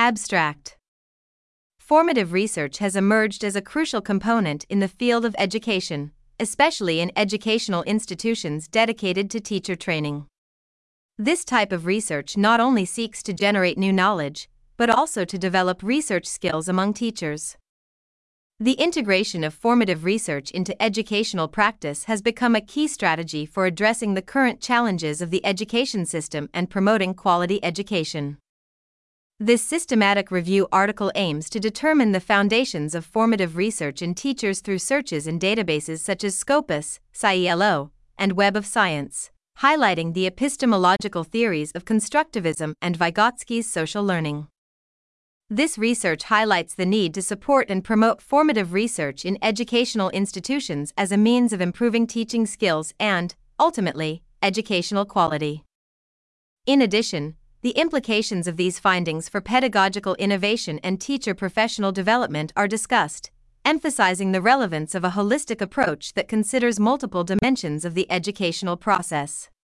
Abstract. Formative research has emerged as a crucial component in the field of education, especially in educational institutions dedicated to teacher training. This type of research not only seeks to generate new knowledge, but also to develop research skills among teachers. The integration of formative research into educational practice has become a key strategy for addressing the current challenges of the education system and promoting quality education. This systematic review article aims to determine the foundations of formative research in teachers through searches in databases such as Scopus, SciELO, and Web of Science, highlighting the epistemological theories of constructivism and Vygotsky's social learning. This research highlights the need to support and promote formative research in educational institutions as a means of improving teaching skills and, ultimately, educational quality. In addition, the implications of these findings for pedagogical innovation and teacher professional development are discussed, emphasizing the relevance of a holistic approach that considers multiple dimensions of the educational process.